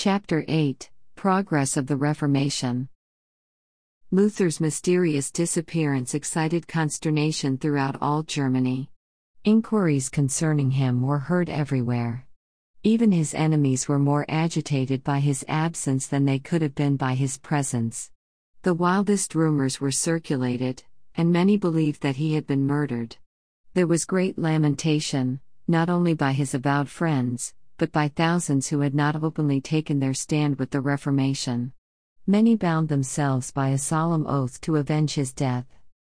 Chapter 8 Progress of the Reformation. Luther's mysterious disappearance excited consternation throughout all Germany. Inquiries concerning him were heard everywhere. Even his enemies were more agitated by his absence than they could have been by his presence. The wildest rumors were circulated, and many believed that he had been murdered. There was great lamentation, not only by his avowed friends, but by thousands who had not openly taken their stand with the Reformation. Many bound themselves by a solemn oath to avenge his death.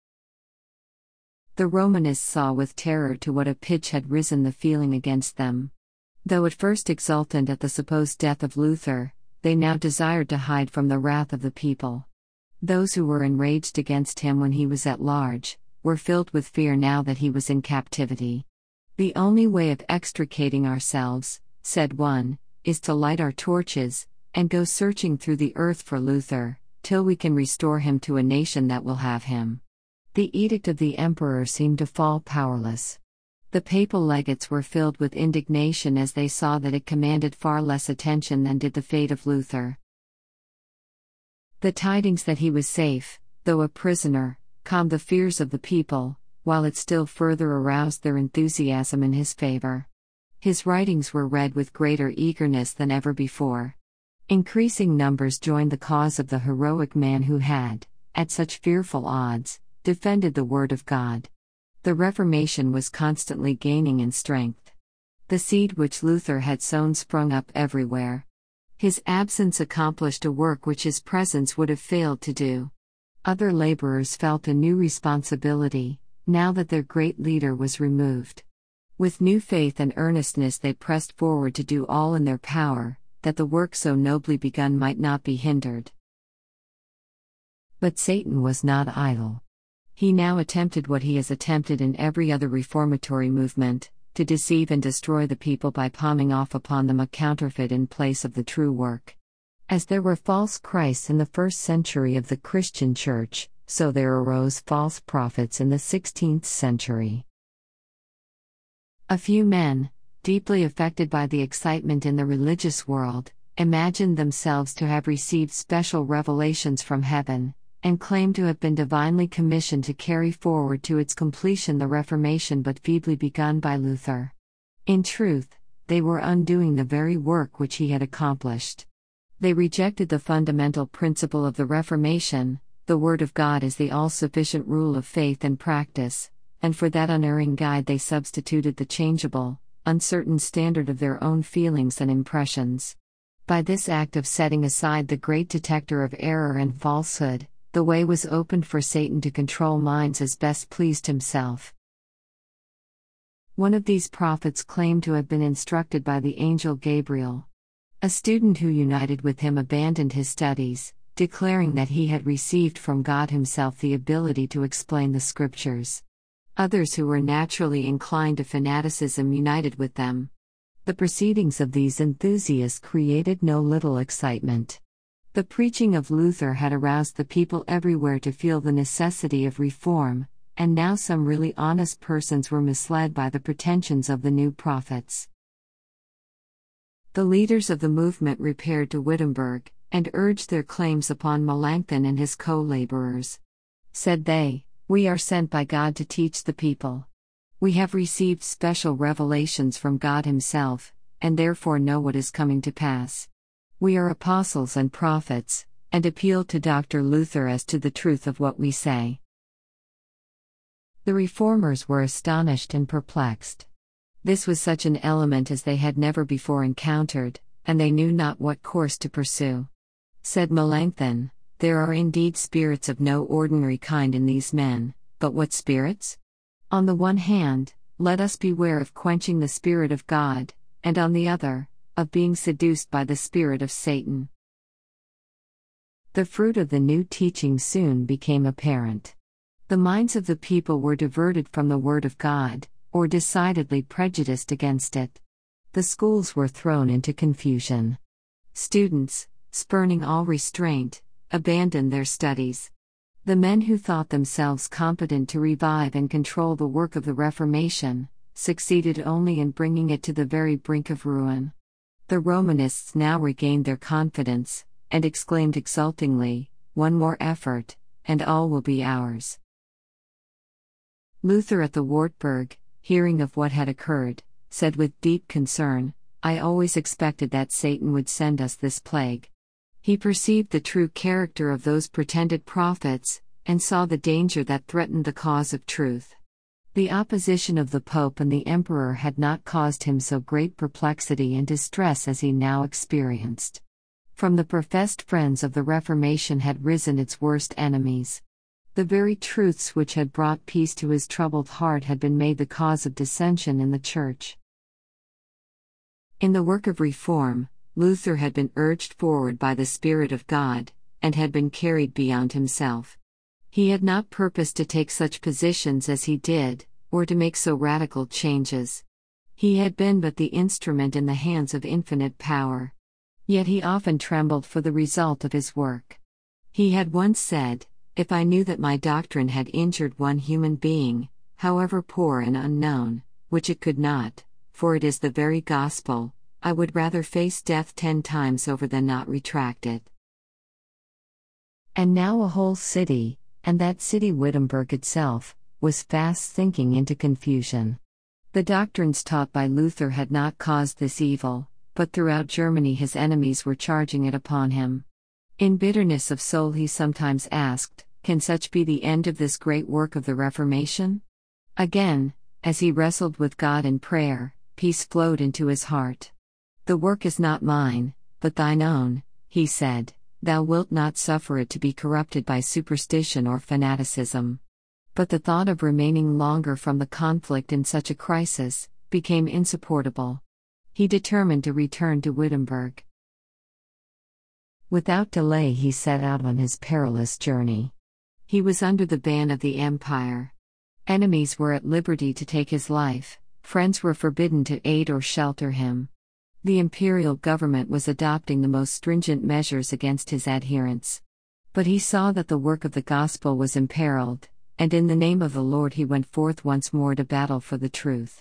The Romanists saw with terror to what a pitch had risen the feeling against them. Though at first exultant at the supposed death of Luther, they now desired to hide from the wrath of the people. Those who were enraged against him when he was at large, were filled with fear now that he was in captivity. "The only way of extricating ourselves," said one, "is to light our torches, and go searching through the earth for Luther, till we can restore him to a nation that will have him." The edict of the emperor seemed to fall powerless. The papal legates were filled with indignation as they saw that it commanded far less attention than did the fate of Luther. The tidings that he was safe, though a prisoner, calmed the fears of the people, while it still further aroused their enthusiasm in his favor. His writings were read with greater eagerness than ever before. Increasing numbers joined the cause of the heroic man who had, at such fearful odds, defended the Word of God. The Reformation was constantly gaining in strength. The seed which Luther had sown sprung up everywhere. His absence accomplished a work which his presence would have failed to do. Other laborers felt a new responsibility, now that their great leader was removed. With new faith and earnestness they pressed forward to do all in their power, that the work so nobly begun might not be hindered. But Satan was not idle. He now attempted what he has attempted in every other reformatory movement, to deceive and destroy the people by palming off upon them a counterfeit in place of the true work. As there were false Christs in the first century of the Christian Church, so there arose false prophets in the 16th century. A few men, deeply affected by the excitement in the religious world, imagined themselves to have received special revelations from heaven, and claimed to have been divinely commissioned to carry forward to its completion the Reformation but feebly begun by Luther. In truth, they were undoing the very work which he had accomplished. They rejected the fundamental principle of the Reformation: the Word of God is the all-sufficient rule of faith and practice, and for that unerring guide they substituted the changeable, uncertain standard of their own feelings and impressions. By this act of setting aside the great detector of error and falsehood, the way was opened for Satan to control minds as best pleased himself. One of these prophets claimed to have been instructed by the angel Gabriel. A student who united with him abandoned his studies, declaring that he had received from God himself the ability to explain the scriptures. Others who were naturally inclined to fanaticism united with them. The proceedings of these enthusiasts created no little excitement. The preaching of Luther had aroused the people everywhere to feel the necessity of reform, and now some really honest persons were misled by the pretensions of the new prophets. The leaders of the movement repaired to Wittenberg, and urged their claims upon Melanchthon and his co-laborers. Said they, "We are sent by God to teach the people. We have received special revelations from God himself, and therefore know what is coming to pass. We are apostles and prophets, and appeal to Dr. Luther as to the truth of what we say." The reformers were astonished and perplexed. This was such an element as they had never before encountered, and they knew not what course to pursue. Said Melanchthon, "There are indeed spirits of no ordinary kind in these men, but what spirits? On the one hand, let us beware of quenching the Spirit of God, and on the other, of being seduced by the spirit of Satan." The fruit of the new teaching soon became apparent. The minds of the people were diverted from the Word of God, or decidedly prejudiced against it. The schools were thrown into confusion. Students, spurning all restraint, abandoned their studies. The men who thought themselves competent to revive and control the work of the Reformation, succeeded only in bringing it to the very brink of ruin. The Romanists now regained their confidence, and exclaimed exultingly, "One more effort, and all will be ours." Luther at the Wartburg, hearing of what had occurred, said with deep concern, "I always expected that Satan would send us this plague." He perceived the true character of those pretended prophets, and saw the danger that threatened the cause of truth. The opposition of the Pope and the Emperor had not caused him so great perplexity and distress as he now experienced. From the professed friends of the Reformation had risen its worst enemies. The very truths which had brought peace to his troubled heart had been made the cause of dissension in the Church. In the work of reform, Luther had been urged forward by the Spirit of God, and had been carried beyond himself. He had not purposed to take such positions as he did, or to make so radical changes. He had been but the instrument in the hands of infinite power. Yet he often trembled for the result of his work. He had once said, "If I knew that my doctrine had injured one human being, however poor and unknown, which it could not, for it is the very gospel, I would rather face death 10 times over than not retract it." And now a whole city, and that city Wittenberg itself, was fast sinking into confusion. The doctrines taught by Luther had not caused this evil, but throughout Germany his enemies were charging it upon him. In bitterness of soul he sometimes asked, "Can such be the end of this great work of the Reformation?" Again, as he wrestled with God in prayer, peace flowed into his heart. "The work is not mine, but thine own," he said. "Thou wilt not suffer it to be corrupted by superstition or fanaticism." But the thought of remaining longer from the conflict in such a crisis became insupportable. He determined to return to Wittenberg. Without delay he set out on his perilous journey. He was under the ban of the Empire. Enemies were at liberty to take his life, friends were forbidden to aid or shelter him. The imperial government was adopting the most stringent measures against his adherents. But he saw that the work of the gospel was imperiled, and in the name of the Lord he went forth once more to battle for the truth.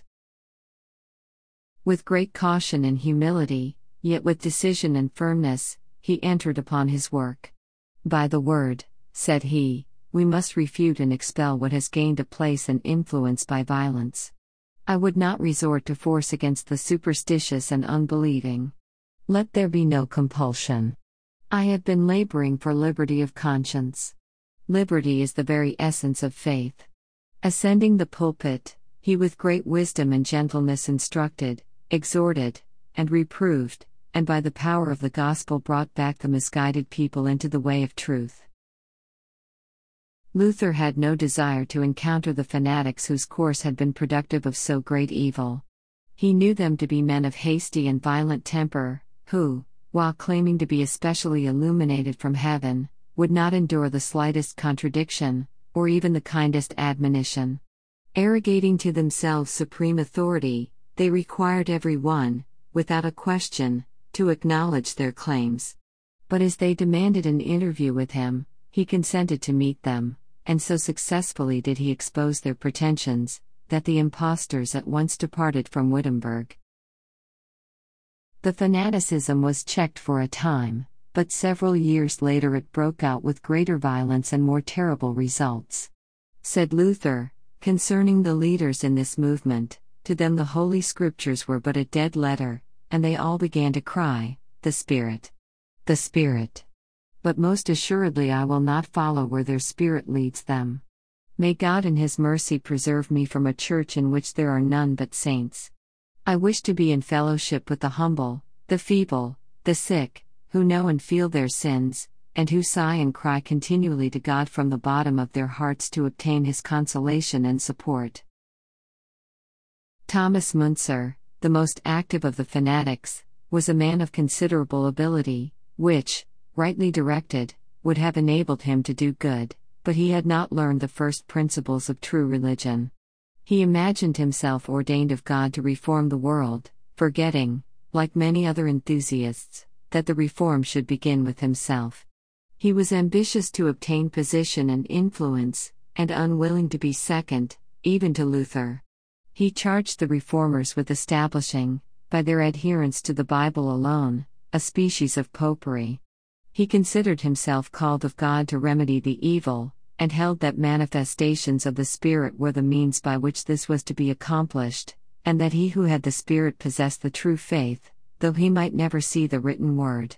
With great caution and humility, yet with decision and firmness, he entered upon his work. "By the word," said he, "we must refute and expel what has gained a place and influence by violence. I would not resort to force against the superstitious and unbelieving. Let there be no compulsion. I have been laboring for liberty of conscience. Liberty is the very essence of faith." Ascending the pulpit, he with great wisdom and gentleness instructed, exhorted, and reproved, and by the power of the gospel brought back the misguided people into the way of truth. Luther had no desire to encounter the fanatics whose course had been productive of so great evil. He knew them to be men of hasty and violent temper, who, while claiming to be especially illuminated from heaven, would not endure the slightest contradiction, or even the kindest admonition. Arrogating to themselves supreme authority, they required every one, without a question, to acknowledge their claims. But as they demanded an interview with him, he consented to meet them, and so successfully did he expose their pretensions, that the impostors at once departed from Wittenberg. The fanaticism was checked for a time, but several years later it broke out with greater violence and more terrible results. Said Luther, concerning the leaders in this movement, "To them the Holy Scriptures were but a dead letter, and they all began to cry, 'The Spirit! The Spirit!' But most assuredly I will not follow where their spirit leads them. May God in His mercy preserve me from a church in which there are none but saints. I wish to be in fellowship with the humble, the feeble, the sick, who know and feel their sins, and who sigh and cry continually to God from the bottom of their hearts to obtain His consolation and support." Thomas Müntzer, the most active of the fanatics, was a man of considerable ability, which, rightly directed, would have enabled him to do good, but he had not learned the first principles of true religion. He imagined himself ordained of God to reform the world, forgetting, like many other enthusiasts, that the reform should begin with himself. He was ambitious to obtain position and influence, and unwilling to be second, even to Luther. He charged the reformers with establishing, by their adherence to the Bible alone, a species of popery. He considered himself called of God to remedy the evil, and held that manifestations of the Spirit were the means by which this was to be accomplished, and that he who had the Spirit possessed the true faith, though he might never see the written word.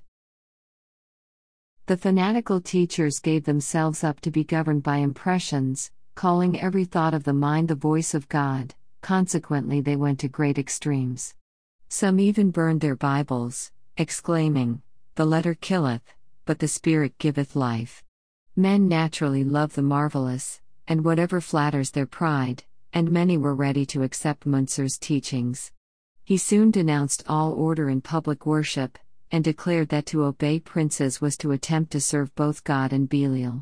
The fanatical teachers gave themselves up to be governed by impressions, calling every thought of the mind the voice of God. Consequently, they went to great extremes. Some even burned their Bibles, exclaiming, "The letter killeth, but the Spirit giveth life." Men naturally love the marvelous, and whatever flatters their pride, and many were ready to accept Munzer's teachings. He soon denounced all order in public worship, and declared that to obey princes was to attempt to serve both God and Belial.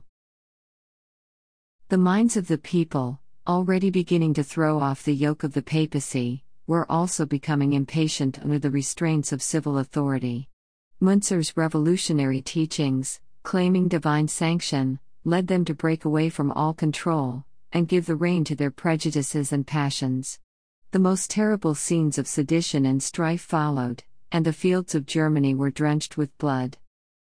The minds of the people, already beginning to throw off the yoke of the papacy, were also becoming impatient under the restraints of civil authority. Munzer's revolutionary teachings, claiming divine sanction, led them to break away from all control, and give the rein to their prejudices and passions. The most terrible scenes of sedition and strife followed, and the fields of Germany were drenched with blood.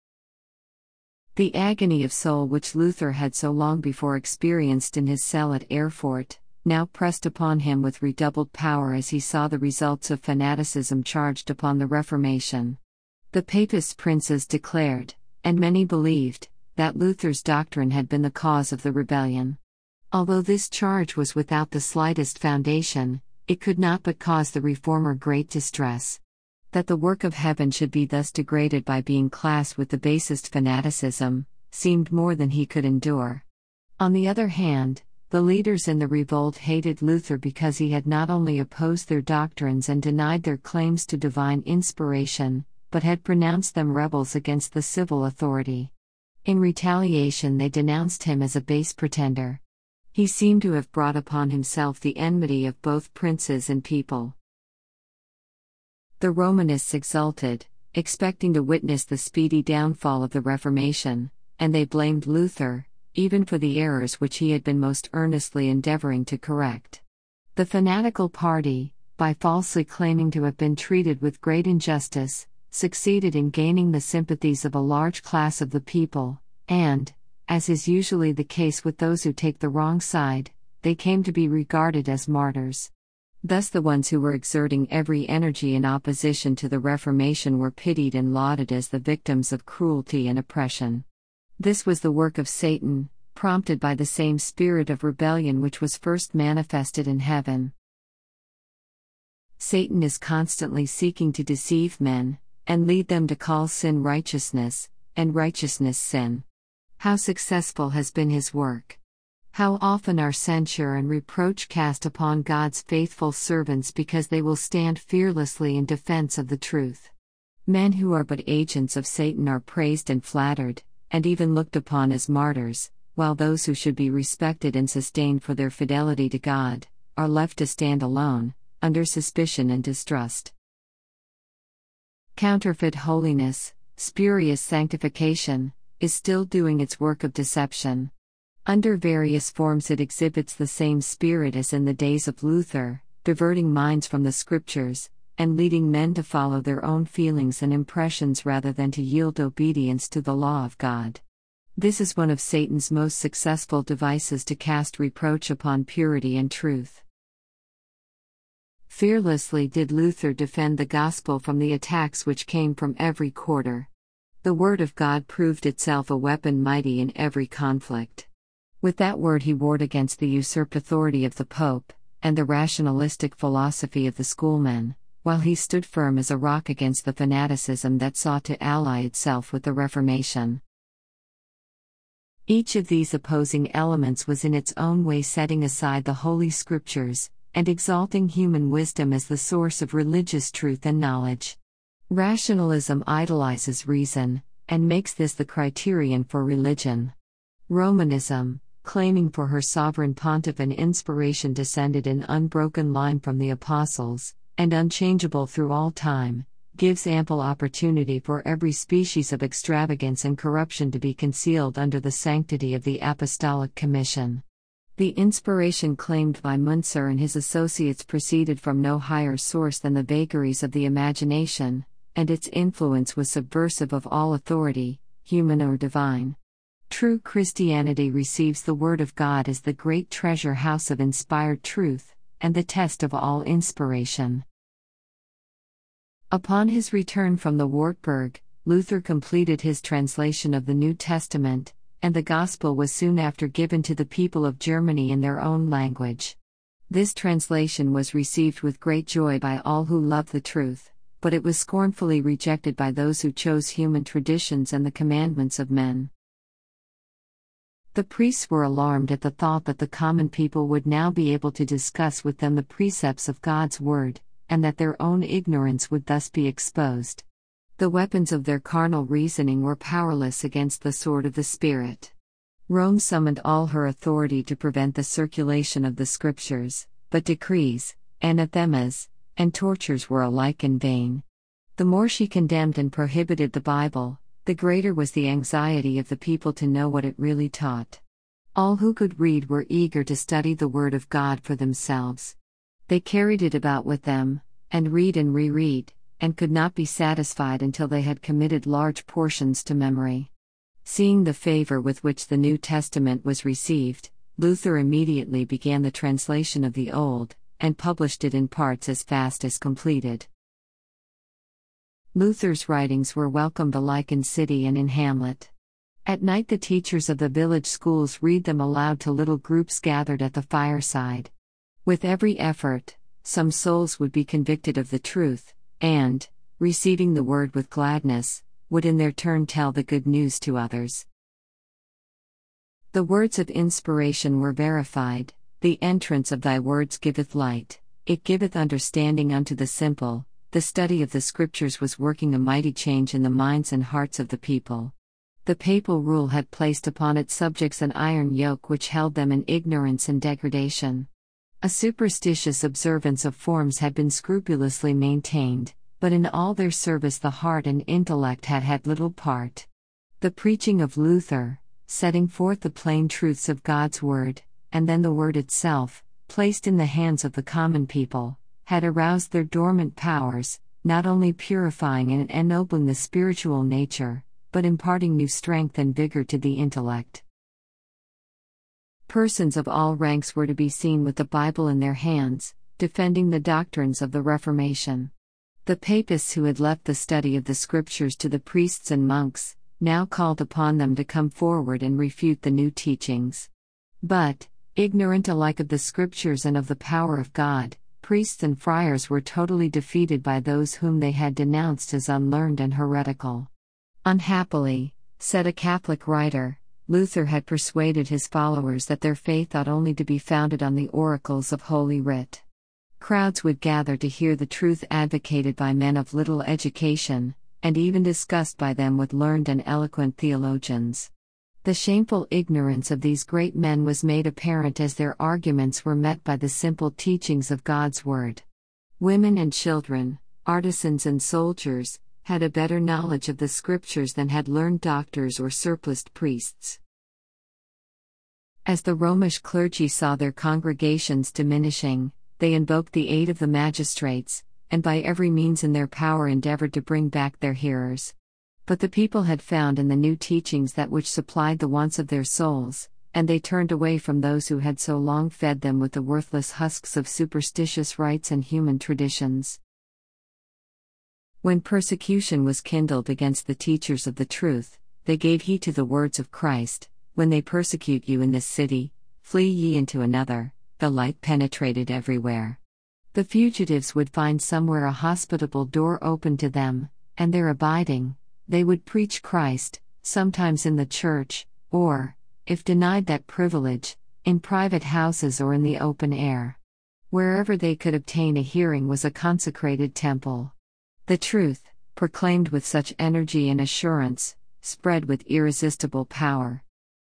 The agony of soul which Luther had so long before experienced in his cell at Erfurt, now pressed upon him with redoubled power as he saw the results of fanaticism charged upon the Reformation. The Papist princes declared, and many believed, that Luther's doctrine had been the cause of the rebellion. Although this charge was without the slightest foundation, it could not but cause the reformer great distress. That the work of heaven should be thus degraded by being classed with the basest fanaticism, seemed more than he could endure. On the other hand, the leaders in the revolt hated Luther because he had not only opposed their doctrines and denied their claims to divine inspiration, but had pronounced them rebels against the civil authority. In retaliation, they denounced him as a base pretender. He seemed to have brought upon himself the enmity of both princes and people. The Romanists exulted, expecting to witness the speedy downfall of the Reformation, and they blamed Luther, even for the errors which he had been most earnestly endeavoring to correct. The fanatical party, by falsely claiming to have been treated with great injustice, succeeded in gaining the sympathies of a large class of the people, and, as is usually the case with those who take the wrong side, they came to be regarded as martyrs. Thus the ones who were exerting every energy in opposition to the Reformation were pitied and lauded as the victims of cruelty and oppression. This was the work of Satan, prompted by the same spirit of rebellion which was first manifested in heaven. Satan is constantly seeking to deceive men, and lead them to call sin righteousness, and righteousness sin. How successful has been his work! How often are censure and reproach cast upon God's faithful servants because they will stand fearlessly in defense of the truth. Men who are but agents of Satan are praised and flattered, and even looked upon as martyrs, while those who should be respected and sustained for their fidelity to God, are left to stand alone, under suspicion and distrust. Counterfeit holiness, spurious sanctification, is still doing its work of deception. Under various forms it exhibits the same spirit as in the days of Luther, diverting minds from the Scriptures, and leading men to follow their own feelings and impressions rather than to yield obedience to the law of God. This is one of Satan's most successful devices to cast reproach upon purity and truth. Fearlessly did Luther defend the gospel from the attacks which came from every quarter. The word of God proved itself a weapon mighty in every conflict. With that word he warred against the usurped authority of the Pope, and the rationalistic philosophy of the schoolmen, while he stood firm as a rock against the fanaticism that sought to ally itself with the Reformation. Each of these opposing elements was in its own way setting aside the Holy Scriptures, and exalting human wisdom as the source of religious truth and knowledge. Rationalism idolizes reason, and makes this the criterion for religion. Romanism, claiming for her sovereign pontiff an inspiration descended in unbroken line from the apostles, and unchangeable through all time, gives ample opportunity for every species of extravagance and corruption to be concealed under the sanctity of the Apostolic Commission. The inspiration claimed by Munzer and his associates proceeded from no higher source than the vagaries of the imagination, and its influence was subversive of all authority, human or divine. True Christianity receives the Word of God as the great treasure house of inspired truth, and the test of all inspiration. Upon his return from the Wartburg, Luther completed his translation of the New Testament, and the Gospel was soon after given to the people of Germany in their own language. This translation was received with great joy by all who loved the truth, but it was scornfully rejected by those who chose human traditions and the commandments of men. The priests were alarmed at the thought that the common people would now be able to discuss with them the precepts of God's Word, and that their own ignorance would thus be exposed. The weapons of their carnal reasoning were powerless against the sword of the Spirit. Rome summoned all her authority to prevent the circulation of the Scriptures, but decrees, anathemas, and tortures were alike in vain. The more she condemned and prohibited the Bible, the greater was the anxiety of the people to know what it really taught. All who could read were eager to study the Word of God for themselves. They carried it about with them, and read and reread, and could not be satisfied until they had committed large portions to memory. Seeing the favor with which the New Testament was received, Luther immediately began the translation of the Old, and published it in parts as fast as completed. Luther's writings were welcomed alike in city and in hamlet. At night the teachers of the village schools read them aloud to little groups gathered at the fireside. With every effort, some souls would be convicted of the truth, and, receiving the word with gladness, would in their turn tell the good news to others. The words of inspiration were verified. The entrance of thy words giveth light, it giveth understanding unto the simple. The study of the Scriptures was working a mighty change in the minds and hearts of the people. The papal rule had placed upon its subjects an iron yoke which held them in ignorance and degradation. A superstitious observance of forms had been scrupulously maintained, but in all their service the heart and intellect had had little part. The preaching of Luther, setting forth the plain truths of God's Word, and then the Word itself, placed in the hands of the common people, had aroused their dormant powers, not only purifying and ennobling the spiritual nature, but imparting new strength and vigor to the intellect. Persons of all ranks were to be seen with the Bible in their hands, defending the doctrines of the Reformation. The papists who had left the study of the Scriptures to the priests and monks, now called upon them to come forward and refute the new teachings. But, ignorant alike of the Scriptures and of the power of God, priests and friars were totally defeated by those whom they had denounced as unlearned and heretical. Unhappily, said a Catholic writer, Luther had persuaded his followers that their faith ought only to be founded on the oracles of Holy Writ. Crowds would gather to hear the truth advocated by men of little education, and even discussed by them with learned and eloquent theologians. The shameful ignorance of these great men was made apparent as their arguments were met by the simple teachings of God's Word. Women and children, artisans and soldiers, had a better knowledge of the Scriptures than had learned doctors or surpliced priests. As the Romish clergy saw their congregations diminishing, they invoked the aid of the magistrates, and by every means in their power endeavored to bring back their hearers. But the people had found in the new teachings that which supplied the wants of their souls, and they turned away from those who had so long fed them with the worthless husks of superstitious rites and human traditions. When persecution was kindled against the teachers of the truth, they gave heed to the words of Christ, "When they persecute you in this city, flee ye into another." The light penetrated everywhere. The fugitives would find somewhere a hospitable door open to them, and there abiding, they would preach Christ, sometimes in the church, or, if denied that privilege, in private houses or in the open air. Wherever they could obtain a hearing was a consecrated temple. The truth, proclaimed with such energy and assurance, spread with irresistible power.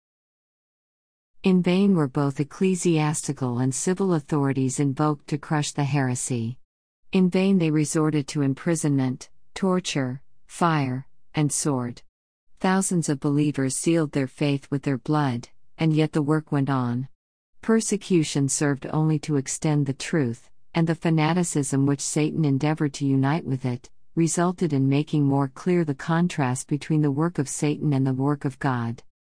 In vain were both ecclesiastical and civil authorities invoked to crush the heresy. In vain they resorted to imprisonment, torture, fire, and sword. Thousands of believers sealed their faith with their blood, and yet the work went on. Persecution served only to extend the truth, and the fanaticism which Satan endeavored to unite with it, resulted in making more clear the contrast between the work of Satan and the work of God.